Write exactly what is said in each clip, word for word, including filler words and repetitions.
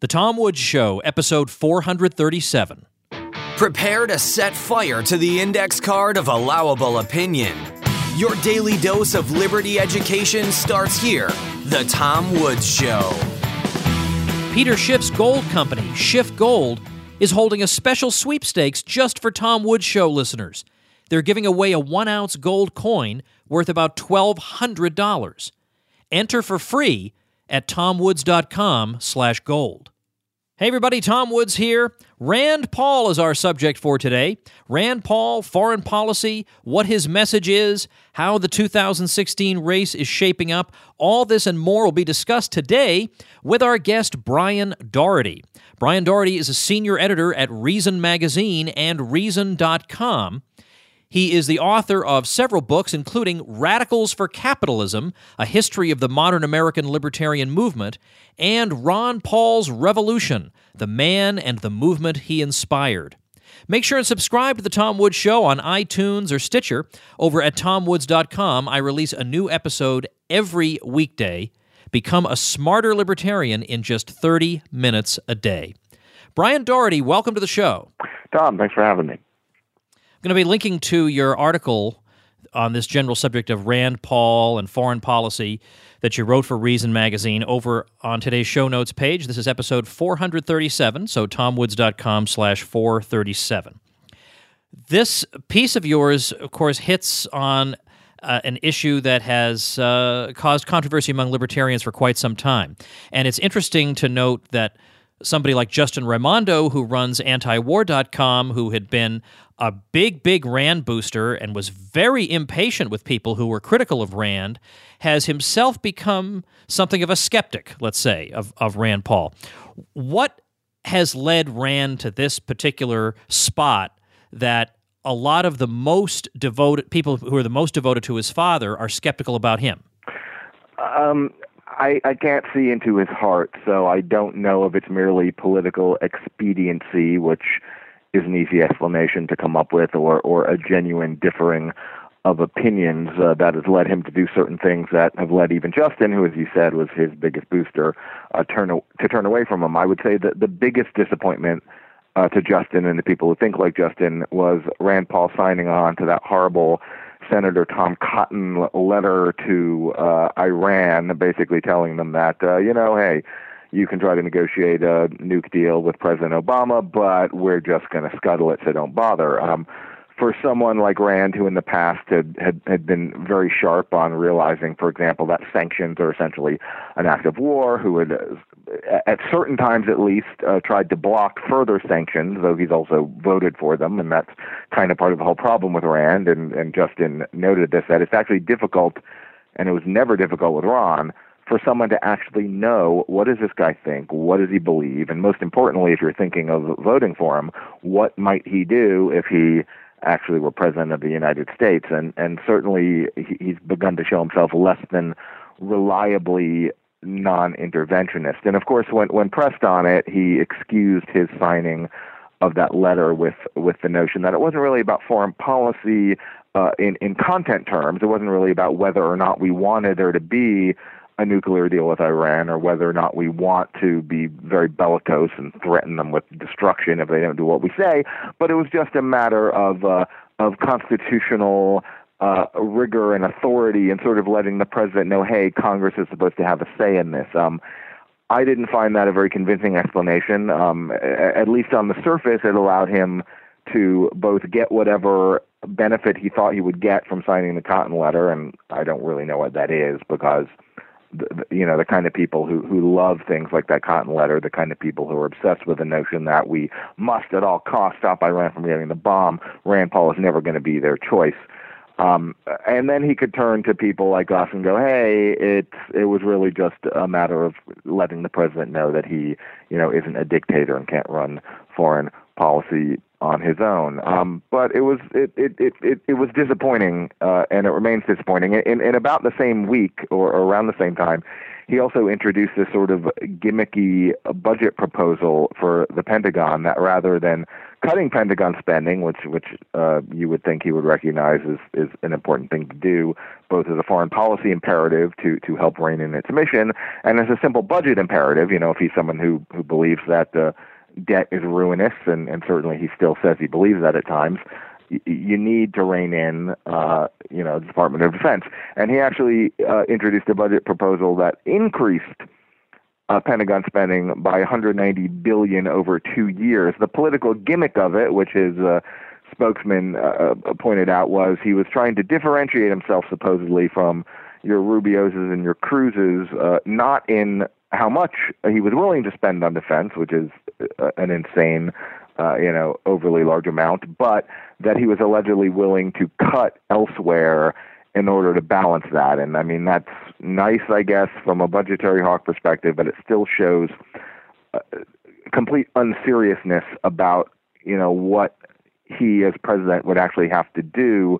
The Tom Woods Show, episode four thirty-seven. Prepare to set fire to the index card of allowable opinion. Your daily dose of liberty education starts here. The Tom Woods Show. Peter Schiff's gold company, Schiff Gold, is holding a special sweepstakes just for Tom Woods Show listeners. They're giving away a one-ounce gold coin worth about twelve hundred dollars. Enter for free at tomwoods.com slash gold. Hey everybody, Tom Woods here. Rand Paul is our subject for today. Rand Paul, foreign policy, what his message is, how the two thousand sixteen race is shaping up. All this and more will be discussed today with our guest, Brian Doherty. Brian Doherty is a senior editor at Reason Magazine and Reason dot com. He is the author of several books, including Radicals for Capitalism, A History of the Modern American Libertarian Movement, and Ron Paul's Revolution, The Man and the Movement He Inspired. Make sure and subscribe to The Tom Woods Show on iTunes or Stitcher. Over at tom woods dot com, I release a new episode every weekday. Become a smarter libertarian in just thirty minutes a day. Brian Doherty, welcome to the show. Tom, thanks for having me. I'm going to be linking to your article on this general subject of Rand Paul and foreign policy that you wrote for Reason Magazine over on today's show notes page. This is episode four thirty-seven, so tomwoods.com slash 437. This piece of yours, of course, hits on uh, an issue that has uh, caused controversy among libertarians for quite some time. And it's interesting to note that somebody like Justin Raimondo, who runs anti war dot com, who had been a big, big Rand booster and was very impatient with people who were critical of Rand, has himself become something of a skeptic, let's say, of, of Rand Paul. What has led Rand to this particular spot that a lot of the most devoted people who are the most devoted to his father are skeptical about him? Um, I, I can't see into his heart, so I don't know if it's merely political expediency, which is an easy explanation to come up with, or, or a genuine differing of opinions uh, that has led him to do certain things that have led even Justin, who, as you said, was his biggest booster, uh, turn to turn away from him. I would say that the biggest disappointment uh, to Justin and the people who think like Justin was Rand Paul signing on to that horrible Senator Tom Cotton letter to uh, Iran, basically telling them that, uh, you know, hey, you can try to negotiate a nuke deal with President Obama, but we're just going to scuttle it, so don't bother. Um, for someone like Rand, who in the past had, had, had been very sharp on realizing, for example, that sanctions are essentially an act of war, who had, uh, at certain times at least, uh, tried to block further sanctions, though he's also voted for them, and that's kind of part of the whole problem with Rand, and, and Justin noted this, that it's actually difficult, and it was never difficult with Ron, for someone to actually know, what does this guy think, what does he believe, and most importantly, if you're thinking of voting for him, what might he do if he actually were president of the United States? And and certainly he's begun to show himself less than reliably non-interventionist. And of course, when when pressed on it, he excused his signing of that letter with, with the notion that it wasn't really about foreign policy uh, in, in content terms. It wasn't really about whether or not we wanted there to be a nuclear deal with Iran, or whether or not we want to be very bellicose and threaten them with destruction if they don't do what we say. But it was just a matter of uh, of constitutional uh, rigor and authority, and sort of letting the president know, hey, Congress is supposed to have a say in this. Um, I didn't find that a very convincing explanation. Um, at least on the surface, it allowed him to both get whatever benefit he thought he would get from signing the Cotton letter, and I don't really know what that is, because The, you know, the kind of people who, who love things like that Cotton letter, the kind of people who are obsessed with the notion that we must at all costs stop Iran from getting the bomb, Rand Paul is never going to be their choice. Um, and then he could turn to people like us and go, hey, it, it was really just a matter of letting the president know that he, you know, isn't a dictator and can't run foreign policy on his own. Um, but it was it it it it, it was disappointing, uh, and it remains disappointing. In in about the same week or, or around the same time, he also introduced this sort of gimmicky budget proposal for the Pentagon that rather than cutting Pentagon spending, which which uh, you would think he would recognize is, is an important thing to do, both as a foreign policy imperative to, to help rein in its mission, and as a simple budget imperative, you know, if he's someone who, who believes that uh, debt is ruinous, and, and certainly he still says he believes that at times, y- you need to rein in, uh, you know, the Department of Defense. And he actually uh, introduced a budget proposal that increased Uh, Pentagon spending by one hundred ninety billion dollars over two years. The political gimmick of it, which his uh, spokesman uh, pointed out, was he was trying to differentiate himself supposedly from your Rubioses and your Cruzes, uh, not in how much he was willing to spend on defense, which is uh, an insane, uh, you know, overly large amount, but that he was allegedly willing to cut elsewhere in order to balance that. And I mean, that's nice, I guess, from a budgetary hawk perspective, but it still shows uh, complete unseriousness about, you know, what he as president would actually have to do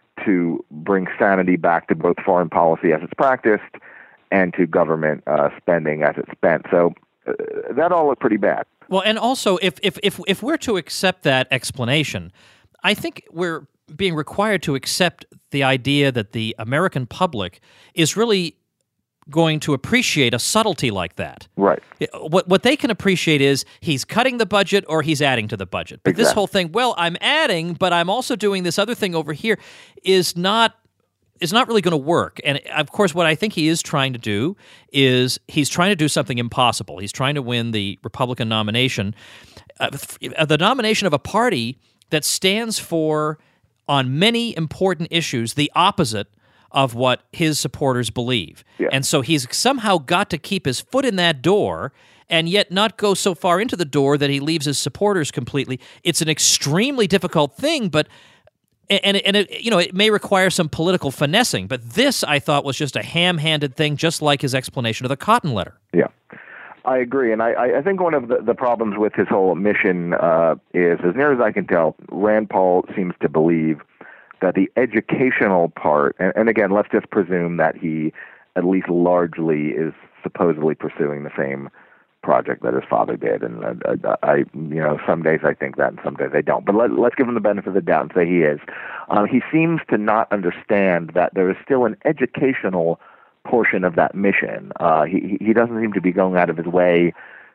to bring sanity back to both foreign policy as it's practiced and to government uh, spending as it's spent. So uh, that all looked pretty bad. Well, and also, if, if, if, if we're to accept that explanation, I think we're being required to accept the idea that the American public is really going to appreciate a subtlety like that. Right. What what they can appreciate is he's cutting the budget or he's adding to the budget. But exactly. This whole thing, well, I'm adding, but I'm also doing this other thing over here, is not is not really going to work. And of course, what I think he is trying to do is he's trying to do something impossible. He's trying to win the Republican nomination, uh, the nomination of a party that stands for, on many important issues, the opposite of what his supporters believe. Yeah. And so he's somehow got to keep his foot in that door and yet not go so far into the door that he leaves his supporters completely. It's an extremely difficult thing, but and and it, you know, it may require some political finessing, but this, I thought, was just a ham-handed thing, just like his explanation of the Cotton Letter. Yeah. I agree, and I, I think one of the, the problems with his whole mission uh, is, as near as I can tell, Rand Paul seems to believe that the educational part, and, and again, let's just presume that he at least largely is supposedly pursuing the same project that his father did, and uh, I, you know, some days I think that, and some days I don't. But let, let's give him the benefit of the doubt and say he is. Um, he seems to not understand that there is still an educational portion of that mission. Uh, he he doesn't seem to be going out of his way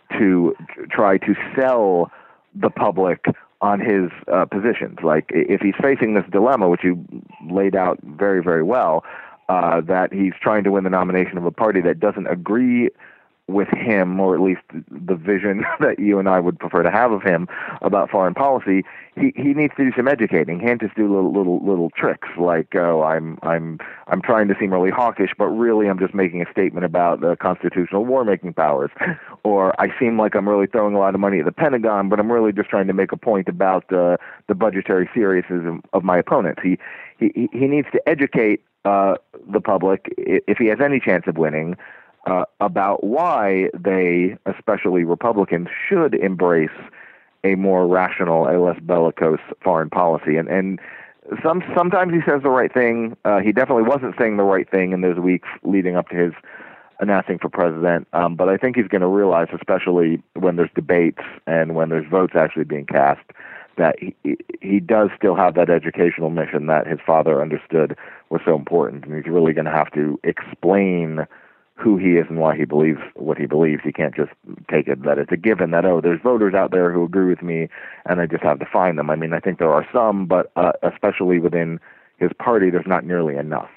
to try to sell the public on his uh, positions. Like, if he's facing this dilemma, which you laid out very, very well, uh, that he's trying to win the nomination of a party that doesn't agree with him, or at least the vision that you and I would prefer to have of him about foreign policy, he, he needs to do some educating. He can't just do little little little tricks like, oh, I'm I'm I'm trying to seem really hawkish, but really I'm just making a statement about the constitutional war-making powers, or I seem like I'm really throwing a lot of money at the Pentagon, but I'm really just trying to make a point about uh, the budgetary seriousness of, of my opponents. He he he needs to educate uh, the public, if he has any chance of winning, Uh, about why they, especially Republicans, should embrace a more rational, a less bellicose foreign policy. And and some sometimes he says the right thing. Uh, he definitely wasn't saying the right thing in those weeks leading up to his announcing for president. Um, but I think he's going to realize, especially when there's debates and when there's votes actually being cast, that he, he does still have that educational mission that his father understood was so important. And he's really going to have to explain who he is and why he believes what he believes. He can't just take it that it's a given that, oh, there's voters out there who agree with me and I just have to find them. I mean, I think there are some, but uh, especially within his party, there's not nearly enough.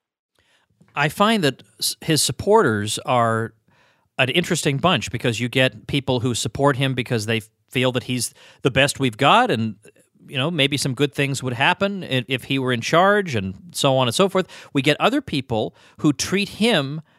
I find that his supporters are an interesting bunch, because you get people who support him because they feel that he's the best we've got, and you know, maybe some good things would happen if he were in charge, and so on and so forth. We get other people who treat him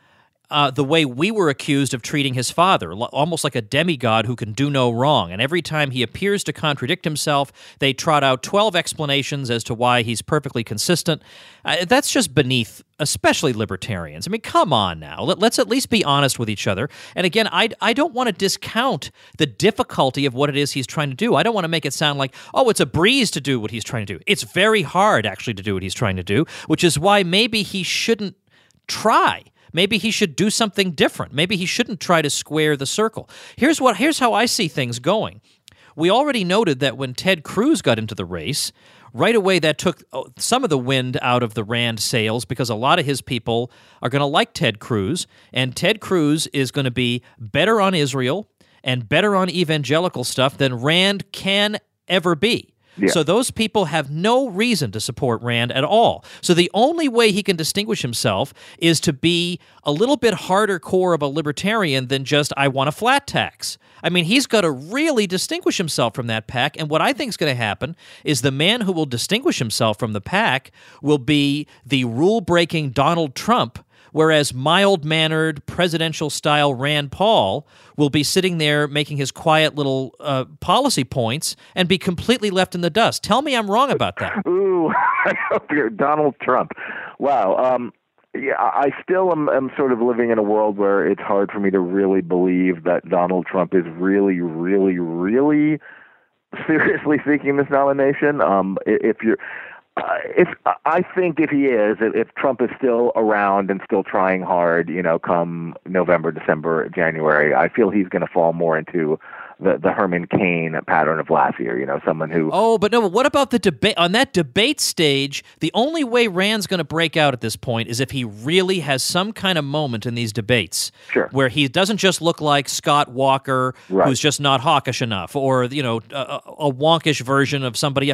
uh, the way we were accused of treating his father, l- almost like a demigod who can do no wrong. And every time he appears to contradict himself, they trot out twelve explanations as to why he's perfectly consistent. Uh, that's just beneath, especially libertarians. I mean, come on now. Let, let's at least be honest with each other. And again, I, I don't want to discount the difficulty of what it is he's trying to do. I don't want to make it sound like, oh, it's a breeze to do what he's trying to do. It's very hard, actually, to do what he's trying to do, which is why maybe he shouldn't try. Maybe he should do something different. Maybe he shouldn't try to square the circle. Here's what. Here's how I see things going. We already noted that when Ted Cruz got into the race, right away that took some of the wind out of the Rand sails because a lot of his people are going to like Ted Cruz, and Ted Cruz is going to be better on Israel and better on evangelical stuff than Rand can ever be. Yeah. So those people have no reason to support Rand at all. So the only way he can distinguish himself is to be a little bit harder core of a libertarian than just, I want a flat tax. I mean, he's got to really distinguish himself from that pack, and what I think is going to happen is the man who will distinguish himself from the pack will be the rule-breaking Donald Trump, whereas mild-mannered, presidential-style Rand Paul will be sitting there making his quiet little uh, policy points and be completely left in the dust. Tell me I'm wrong about that. Ooh, I hope you're Donald Trump. Wow. Um, yeah, I still am, am sort of living in a world where it's hard for me to really believe that Donald Trump is really, really, really seriously seeking this nomination. Um, if you're... Uh, if I think if he is, if, if Trump is still around and still trying hard, you know, come November, December, January, I feel he's going to fall more into the, the Herman Cain pattern of last year, you know, someone who... Oh, but no, what about the debate? On that debate stage, the only way Rand's going to break out at this point is if he really has some kind of moment in these debates. Sure. Where he doesn't just look like Scott Walker, right. who's just not hawkish enough, or, you know, a, a wonkish version of somebody.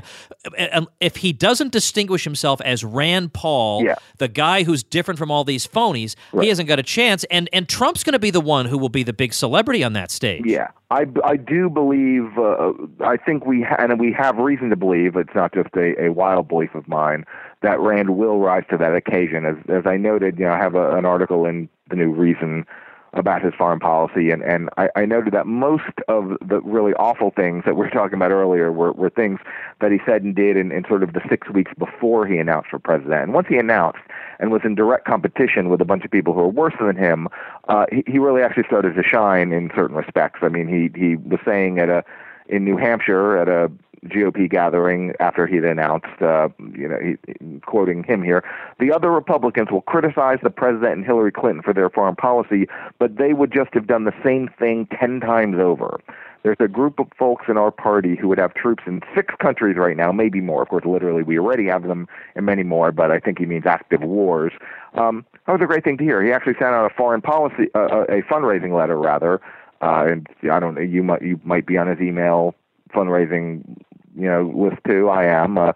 If he doesn't distinguish himself as Rand Paul, yeah. the guy who's different from all these phonies, right. he hasn't got a chance, and, and Trump's going to be the one who will be the big celebrity on that stage. Yeah. I, I do believe, uh, I think we, ha- and we have reason to believe, it's not just a, a wild belief of mine, that Rand will rise to that occasion. As, as I noted, you know, I have a, an article in the New Reason about his foreign policy, and, and I, I noted that most of the really awful things that we were talking about earlier were, were things that he said and did in, in sort of the six weeks before he announced for president. And once he announced and was in direct competition with a bunch of people who were worse than him, uh, he, he really actually started to shine in certain respects. I mean, he he was saying at a in New Hampshire at a G O P gathering after he'd announced, uh, you know, he, quoting him here, the other Republicans will criticize the president and Hillary Clinton for their foreign policy, but they would just have done the same thing ten times over. There's a group of folks in our party who would have troops in six countries right now, maybe more. Of course, literally, we already have them in many more, but I think he means active wars. Um, that was a great thing to hear. He actually sent out a foreign policy, uh, a fundraising letter, rather, uh, and I don't know, you might, you might be on his email fundraising, you know, list too. I am, uh,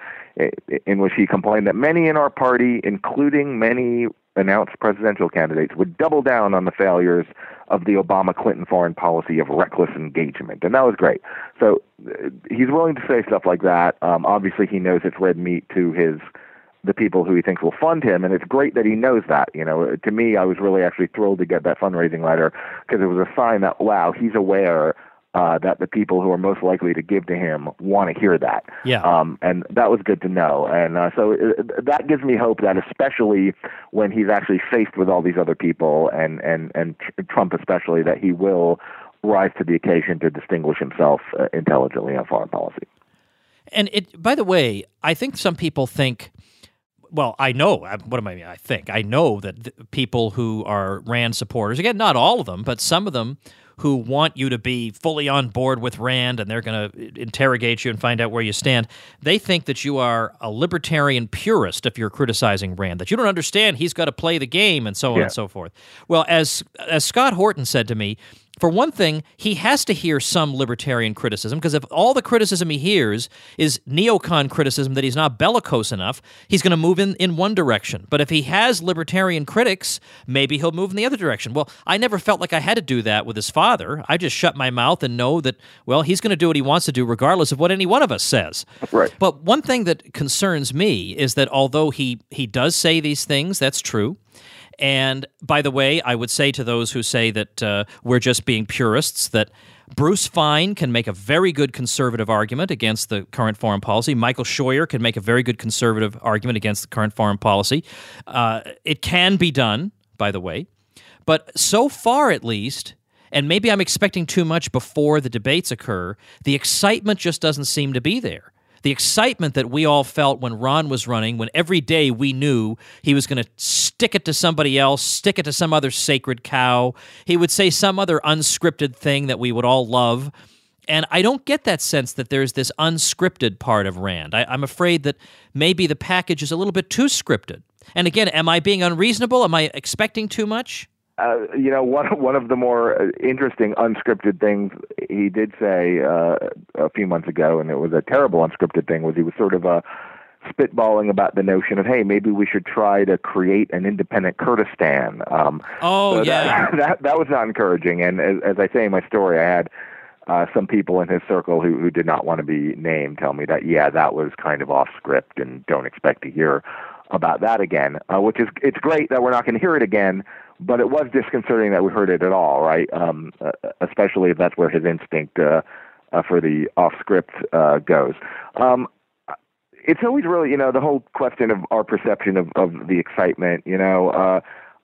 in which he complained that many in our party, including many announced presidential candidates, would double down on the failures of the Obama-Clinton foreign policy of reckless engagement. And that was great. So uh, he's willing to say stuff like that. Um, obviously, he knows it's red meat to his the people who he thinks will fund him, and it's great that he knows that. You know, to me, I was really actually thrilled to get that fundraising letter because it was a sign that, wow, he's aware Uh, that the people who are most likely to give to him want to hear that. Yeah. Um, and that was good to know. And uh, so it, that gives me hope that especially when he's actually faced with all these other people and, and, and Trump especially, that he will rise to the occasion to distinguish himself uh, intelligently on foreign policy. And it, by the way, I think some people think, well, I know, what am I, I think, I know that people who are Rand supporters, again, not all of them, but some of them who want you to be fully on board with Rand and they're going to interrogate you and find out where you stand, they think that you are a libertarian purist if you're criticizing Rand, that you don't understand he's got to play the game and so on yeah. and so forth. Well, as as Scott Horton said to me, for one thing, he has to hear some libertarian criticism, because if all the criticism he hears is neocon criticism that he's not bellicose enough, he's going to move in, in one direction. But if he has libertarian critics, maybe he'll move in the other direction. Well, I never felt like I had to do that with his father. I just shut my mouth and know that, well, he's going to do what he wants to do regardless of what any one of us says. Right. But one thing that concerns me is that although he, he does say these things, that's true, And by the way, I would say to those who say that uh, we're just being purists that Bruce Fein can make a very good conservative argument against the current foreign policy. Michael Scheuer can make a very good conservative argument against the current foreign policy. Uh, it can be done, by the way. But so far, at least, and maybe I'm expecting too much before the debates occur, the excitement just doesn't seem to be there. The excitement that we all felt when Ron was running, when every day we knew he was going to stick it to somebody else, stick it to some other sacred cow. He would say some other unscripted thing that we would all love. And I don't get that sense that there's this unscripted part of Rand. I, I'm afraid that maybe the package is a little bit too scripted. And again, am I being unreasonable? Am I expecting too much? Uh, you know, one one of the more interesting unscripted things he did say uh, a few months ago, and it was a terrible unscripted thing, was he was sort of uh, spitballing about the notion of, hey, maybe we should try to create an independent Kurdistan. Um, oh, so yeah. That, that, that was not encouraging. And as, as I say in my story, I had uh, some people in his circle who, who did not want to be named tell me that, yeah, that was kind of off script and don't expect to hear about that again, uh, which is, it's great that we're not going to hear it again. But it was disconcerting that we heard it at all, right? Um, uh, especially if that's where his instinct uh, uh, for the off-script uh, goes. Um, it's always really, you know, the whole question of our perception of, of the excitement, you know. Uh,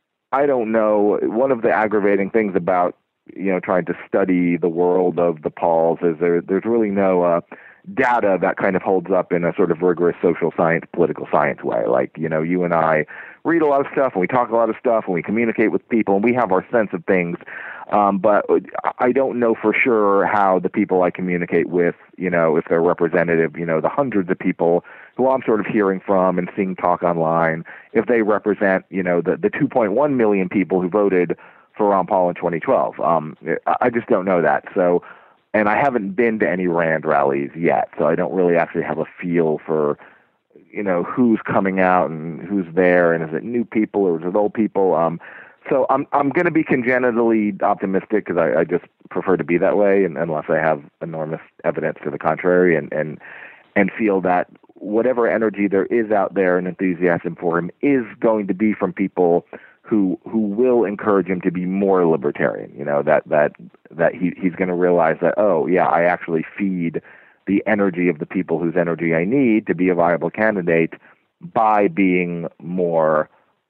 I don't know. One of the aggravating things about, you know, trying to study the world of the Pauls is there, there's really no uh, data that kind of holds up in a sort of rigorous social science, political science way. Like, you know, you and I read a lot of stuff and we talk a lot of stuff and we communicate with people and we have our sense of things. Um, but I don't know for sure how the people I communicate with, you know, if they're representative, you know, the hundreds of people who I'm sort of hearing from and seeing talk online, if they represent, you know, the, the two point one million people who voted for Ron Paul in twenty twelve. Um, I just don't know that. So, and I haven't been to any Rand rallies yet, so I don't really actually have a feel for, you know, who's coming out and who's there, and is it new people or is it old people? Um, so I'm I'm going to be congenitally optimistic because I, I just prefer to be that way, and unless I have enormous evidence to the contrary, and and and feel that whatever energy there is out there and enthusiasm for him is going to be from people who who will encourage him to be more libertarian. You know, that that that he he's going to realize that, oh yeah, I actually feed the energy of the people whose energy I need to be a viable candidate by being more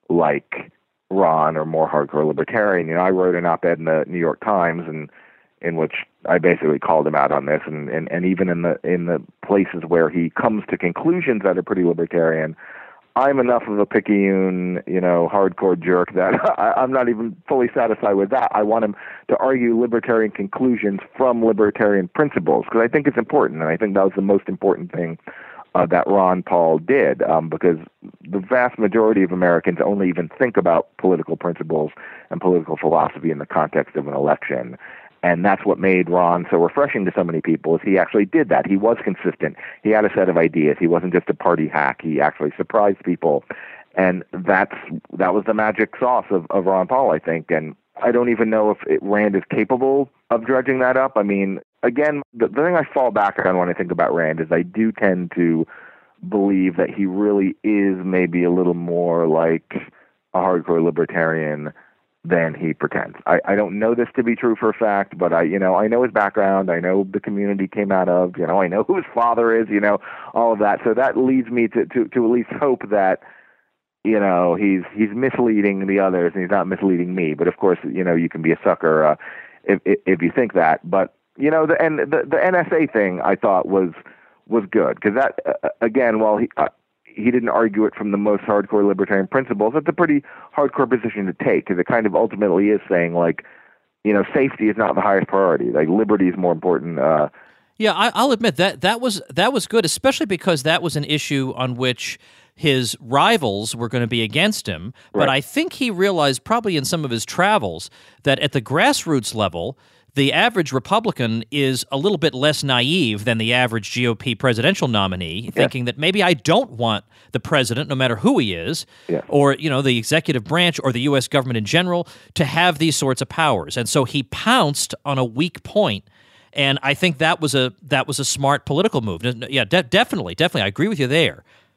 like Ron or more hardcore libertarian. You know, I wrote an op-ed in the New York Times and in which I basically called him out on this, and, and, and even in the in the places where he comes to conclusions that are pretty libertarian, I'm enough of a picayune, you know, hardcore jerk that I, I'm not even fully satisfied with that. I want him to argue libertarian conclusions from libertarian principles, because I think it's important, and I think that was the most important thing uh, that Ron Paul did, um, because the vast majority of Americans only even think about political principles and political philosophy in the context of an election. And that's what made Ron so refreshing to so many people, is he actually did that. He was consistent. He had a set of ideas. He wasn't just a party hack. He actually surprised people. And that's that was the magic sauce of, of Ron Paul, I think. And I don't even know if it, Rand is capable of dredging that up. I mean, again, the, the thing I fall back on when I think about Rand is I do tend to believe that he really is maybe a little more like a hardcore libertarian than he pretends. I, I don't know this to be true for a fact, but I, you know, I know his background. I know the community came out of, you know, I know who his father is, you know, all of that. So that leads me to, to, to at least hope that, you know, he's, he's misleading the others and he's not misleading me. But of course, you know, you can be a sucker uh, if, if, if you think that. But, you know, the, and the, the N S A thing I thought was, was good because that, uh, again, while he, uh, he didn't argue it from the most hardcore libertarian principles. It's a pretty hardcore position to take because it kind of ultimately is saying, like, you know, safety is not the highest priority. Like, liberty is more important. Uh, yeah, I, I'll admit that that was that was good, especially because that was an issue on which his rivals were going to be against him. But right. I think he realized probably in some of his travels that at the grassroots level, the average Republican is a little bit less naive than the average G O P presidential nominee, yeah. thinking that maybe I don't want the president, no matter who he is, yeah. or you know the executive branch or the U S government in general, to have these sorts of powers. And so he pounced on a weak point, and I think that was a that was a smart political move. Yeah, de- definitely, definitely, I agree with you there.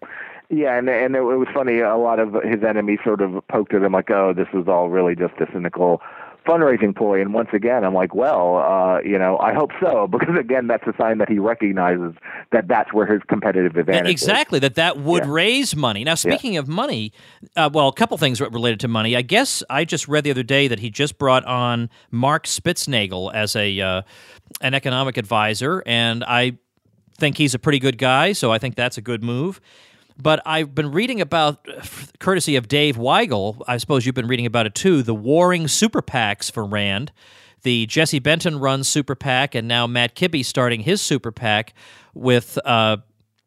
Yeah, and and it was funny. A lot of his enemies sort of poked at him like, "Oh, this was all really just a cynical fundraising ploy." And once again, I'm like, "Well, uh, you know, I hope so," because again, that's a sign that he recognizes that that's where his competitive advantage exactly, is. that that would yeah. raise money. Now, speaking yeah. of money, uh, well, a couple things related to money. I guess I just read the other day that he just brought on Mark Spitznagel as a uh, an economic advisor, and I think he's a pretty good guy, so I think that's a good move. But I've been reading about, courtesy of Dave Weigel, I suppose you've been reading about it too, the warring super PACs for Rand. The Jesse Benton runs super PAC, and now Matt Kibbe starting his super PAC with uh,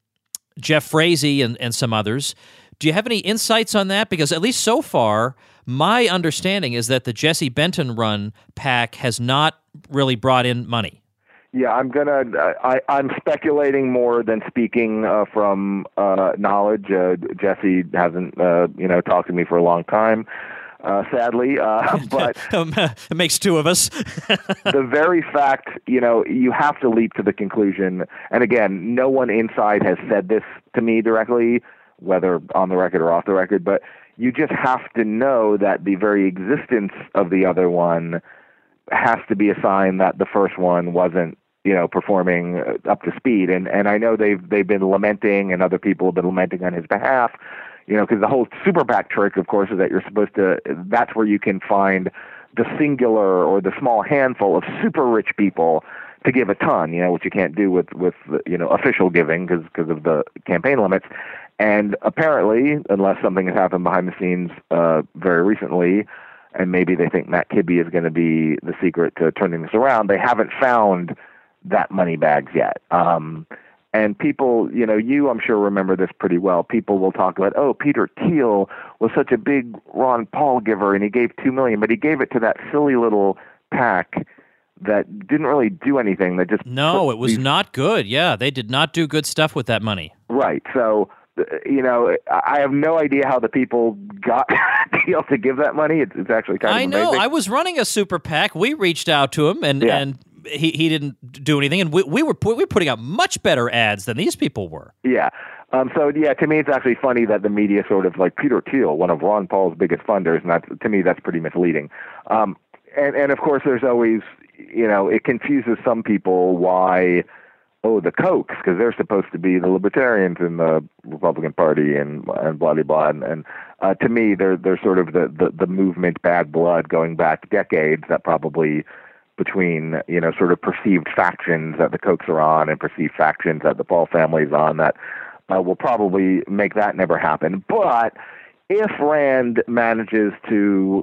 Jeff Frazee and, and some others. Do you have any insights on that? Because at least so far, my understanding is that the Jesse Benton run PAC has not really brought in money. Yeah, I'm gonna. I, I'm speculating more than speaking uh, from uh, knowledge. Uh, Jesse hasn't, uh, you know, talked to me for a long time, uh, sadly. Uh, but it makes two of us. The very fact, you know, you have to leap to the conclusion. And again, no one inside has said this to me directly, whether on the record or off the record. But you just have to know that the very existence of the other one has to be a sign that the first one wasn't, you know, performing up to speed. And and I know they've they've been lamenting, and other people have been lamenting on his behalf, you know, because the whole super PAC trick, of course, is that you're supposed to, that's where you can find the singular or the small handful of super rich people to give a ton, you know, which you can't do with, with you know, official giving because because of the campaign limits. And apparently, unless something has happened behind the scenes uh, very recently, and maybe they think Matt Kibbe is going to be the secret to turning this around, they haven't found that money bags yet. Um, and people, you know, you, I'm sure, remember this pretty well. People will talk about, oh, Peter Thiel was such a big Ron Paul giver, and he gave two million dollars, but he gave it to that silly little PAC that didn't really do anything. That just No, it was these... not good. Yeah, they did not do good stuff with that money. Right. So, you know, I have no idea how the people got Thiel to give that money. It's, it's actually kind of I amazing. know. I was running a super PAC. We reached out to him, and, yeah. and he, he didn't do anything. And we, we were we were putting out much better ads than these people were. Yeah. Um, so, yeah, to me, it's actually funny that the media sort of like Peter Thiel, one of Ron Paul's biggest funders, and that, to me, that's pretty misleading. Um, and, and, of course, there's always, you know, it confuses some people why, oh, the Kochs, because they're supposed to be the libertarians in the Republican Party and and blah, blah, blah. And, and uh, to me, they're, they're sort of the, the, the movement bad blood going back decades that probably between, you know, sort of perceived factions that the Kochs are on and perceived factions that the Paul family is on that uh, will probably make that never happen. But if Rand manages to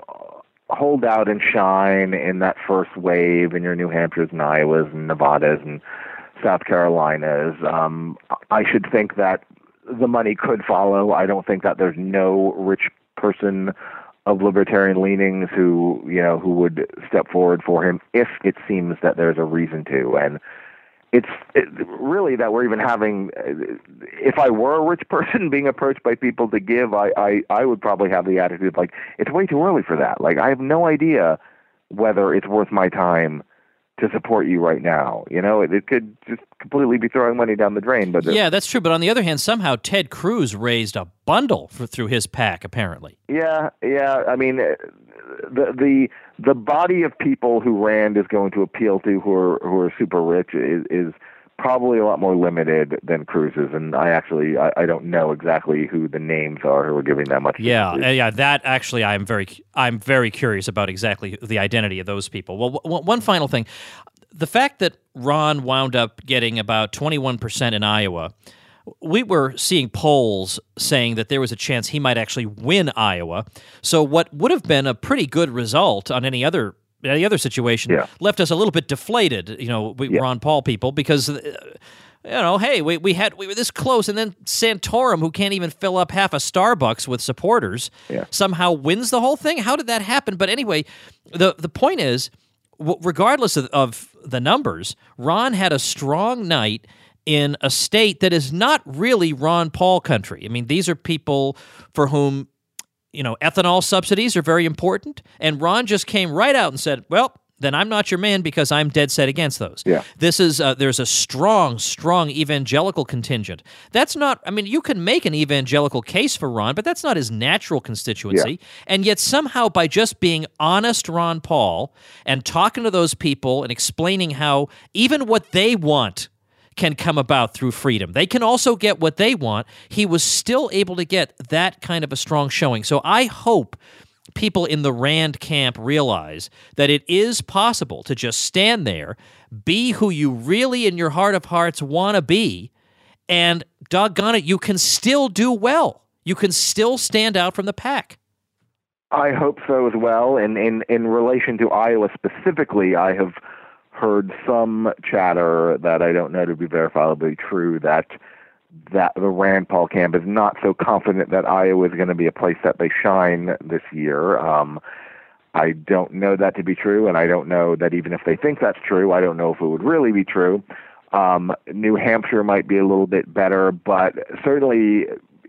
hold out and shine in that first wave in your New Hampshires and Iowas and Nevadas and South Carolinas, um, I should think that the money could follow. I don't think that there's no rich person of libertarian leanings who, you know, who would step forward for him if it seems that there's a reason to. And it's it, really that we're even having, if I were a rich person being approached by people to give, I, I, I would probably have the attitude like, it's way too early for that. Like, I have no idea whether it's worth my time to support you right now. You know, it, it could just completely be throwing money down the drain. But yeah, that's true. But on the other hand, somehow Ted Cruz raised a bundle for, through his PAC, apparently. Yeah, yeah. I mean, the the the body of people who Rand is going to appeal to who are who are super rich is, is probably a lot more limited than Cruz's. And I actually I, I don't know exactly who the names are who are giving that much. Yeah, yeah. That actually, I'm very I'm very curious about exactly the identity of those people. Well, w- one final thing. The fact that Ron wound up getting about twenty-one percent in Iowa, we were seeing polls saying that there was a chance he might actually win Iowa. So what would have been a pretty good result on any other any other situation yeah. left us a little bit deflated, you know, we, yeah. Ron Paul people, because, uh, you know, hey, we, we had we were this close, and then Santorum, who can't even fill up half a Starbucks with supporters, yeah. somehow wins the whole thing. How did that happen? But anyway, the the point is, regardless of, of the numbers, Ron had a strong night in a state that is not really Ron Paul country. I mean, these are people for whom, you know, ethanol subsidies are very important, and Ron just came right out and said, well, then I'm not your man because I'm dead set against those. Yeah. This is, uh, there's a strong, strong evangelical contingent. That's not, I mean, you can make an evangelical case for Ron, but that's not his natural constituency. Yeah. And yet somehow by just being honest Ron Paul and talking to those people and explaining how even what they want can come about through freedom, they can also get what they want, he was still able to get that kind of a strong showing. So I hope people in the Rand camp realize that it is possible to just stand there, be who you really in your heart of hearts want to be, and doggone it, you can still do well. You can still stand out from the pack. I hope so as well. And in, in relation to Iowa specifically, I have heard some chatter that I don't know to be verifiably true that that the Rand Paul camp is not so confident that Iowa is going to be a place that they shine this year. Um, I don't know that to be true, and I don't know that even if they think that's true, I don't know if it would really be true. Um, New Hampshire might be a little bit better, but certainly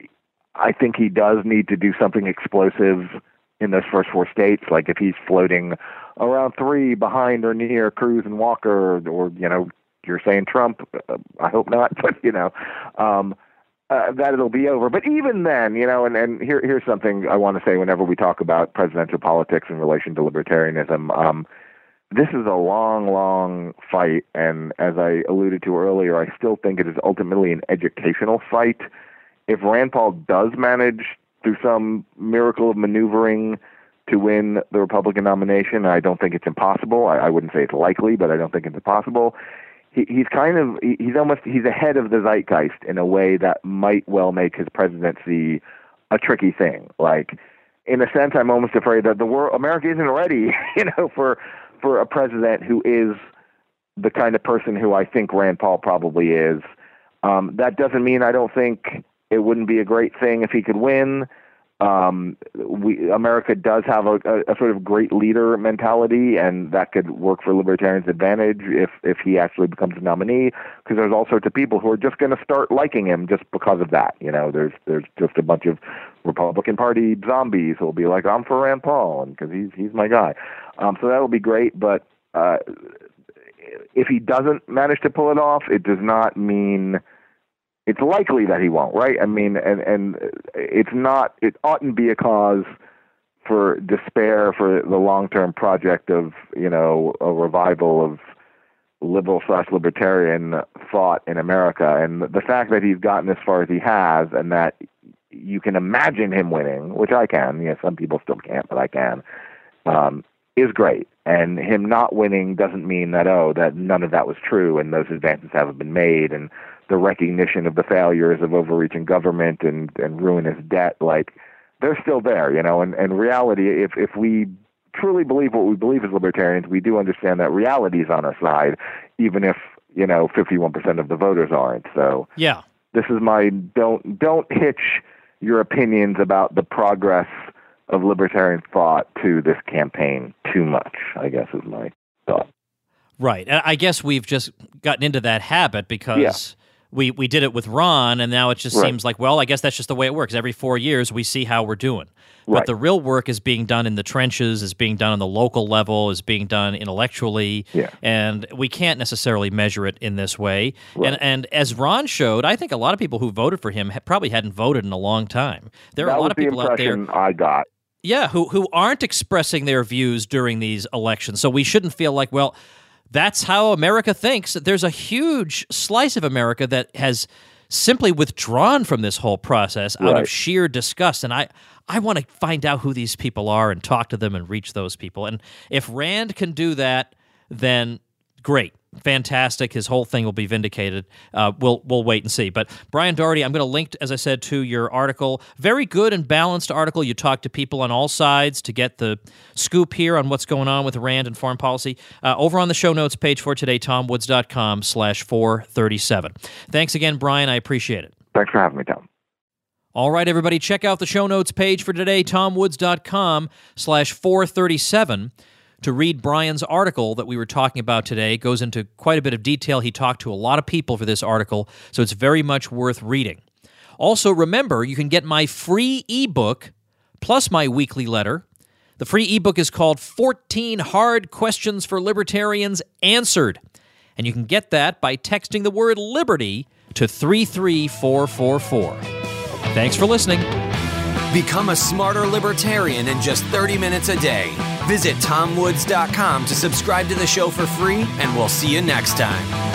I think he does need to do something explosive in those first four states. Like if he's floating around three behind or near Cruz and Walker, or, or you know, you're saying Trump, uh, I hope not, but, you know, um, uh, that it'll be over. But even then, you know, and, and here, here's something I want to say whenever we talk about presidential politics in relation to libertarianism. Um, this is a long, long fight. And as I alluded to earlier, I still think it is ultimately an educational fight. If Rand Paul does manage through some miracle of maneuvering to win the Republican nomination, I don't think it's impossible. I, I wouldn't say it's likely, but I don't think it's impossible. He, he's kind of, he's almost, he's ahead of the zeitgeist in a way that might well make his presidency a tricky thing. Like, in a sense, I'm almost afraid that the world, America isn't ready, you know, for, for a president who is the kind of person who I think Rand Paul probably is. Um, that doesn't mean I don't think it wouldn't be a great thing if he could win. Um, we, America does have a, a, a sort of great leader mentality, and that could work for libertarians' advantage if, if he actually becomes a nominee, because there's all sorts of people who are just going to start liking him just because of that. You know, there's there's just a bunch of Republican Party zombies who will be like, I'm for Rand Paul, because he's he's my guy. Um, so that'll be great, but uh, if he doesn't manage to pull it off, it does not mean it's likely that he won't, right? I mean, and, and it's not, it oughtn't be a cause for despair for the long-term project of, you know, a revival of liberal slash libertarian thought in America. And the fact that he's gotten as far as he has, and that you can imagine him winning, which I can, you know, some people still can't, but I can, um, is great. And him not winning doesn't mean that, oh, that none of that was true and those advances haven't been made, and the recognition of the failures of overreaching government and, and ruinous debt, like, they're still there, you know, and, and reality, if, if we truly believe what we believe as libertarians, we do understand that reality is on our side, even if, you know, fifty-one percent of the voters aren't. So yeah, this is my, don't, don't hitch your opinions about the progress of libertarian thought to this campaign too much, I guess is my thought. Right. I guess we've just gotten into that habit because yeah. we, we did it with Ron, and now it just right. seems like, well, I guess that's just the way it works. Every four years, we see how we're doing. Right. But the real work is being done in the trenches, is being done on the local level, is being done intellectually, yeah. and we can't necessarily measure it in this way. Right. And and as Ron showed, I think a lot of people who voted for him probably hadn't voted in a long time. There that are a lot of the people out there I got. Yeah, who who aren't expressing their views during these elections. So we shouldn't feel like, well, that's how America thinks. There's a huge slice of America that has simply withdrawn from this whole process out right. of sheer disgust. And I, I want to find out who these people are and talk to them and reach those people. And if Rand can do that, then great. Fantastic. His whole thing will be vindicated. Uh, we'll we'll wait and see. But Brian Doherty, I'm going to link, as I said, to your article. Very good and balanced article. You talk to people on all sides to get the scoop here on what's going on with Rand and foreign policy. Uh, over on the show notes page for today, tomwoods.com slash 437. Thanks again, Brian. I appreciate it. Thanks for having me, Tom. All right, everybody, check out the show notes page for today, tomwoods.com slash 437. To read Brian's article that we were talking about today. It goes into quite a bit of detail. He talked to a lot of people for this article, so it's very much worth reading. Also, remember, you can get my free ebook plus my weekly letter. The free ebook is called fourteen Hard Questions for Libertarians Answered, and you can get that by texting the word liberty to three three four four four. Thanks for listening. Become a smarter libertarian in just thirty minutes a day. Visit tom woods dot com to subscribe to the show for free, and we'll see you next time.